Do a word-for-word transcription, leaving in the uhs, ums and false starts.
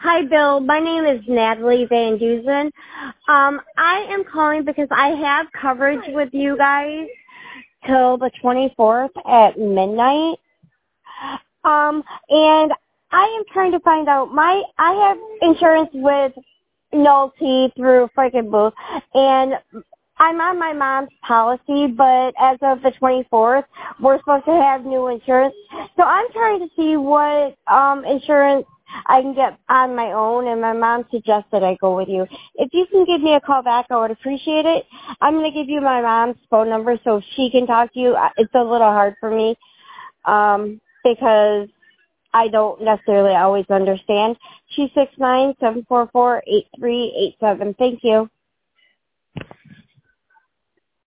Hi, Bill. My name is Natalie Van Dusen. Um, I am calling because I have coverage with you guys till the twenty-fourth at midnight. Um, and I am trying to find out my I have insurance with Nolte through freaking Booth, and I'm on my mom's policy, but as of the twenty-fourth, we're supposed to have new insurance. So I'm trying to see what um insurance I can get on my own, and my mom suggested I go with you. If you can give me a call back, I would appreciate it. I'm going to give you my mom's phone number so she can talk to you. It's a little hard for me um, because I don't necessarily always understand. She's six nine seven four four eight three eight seven. Thank you.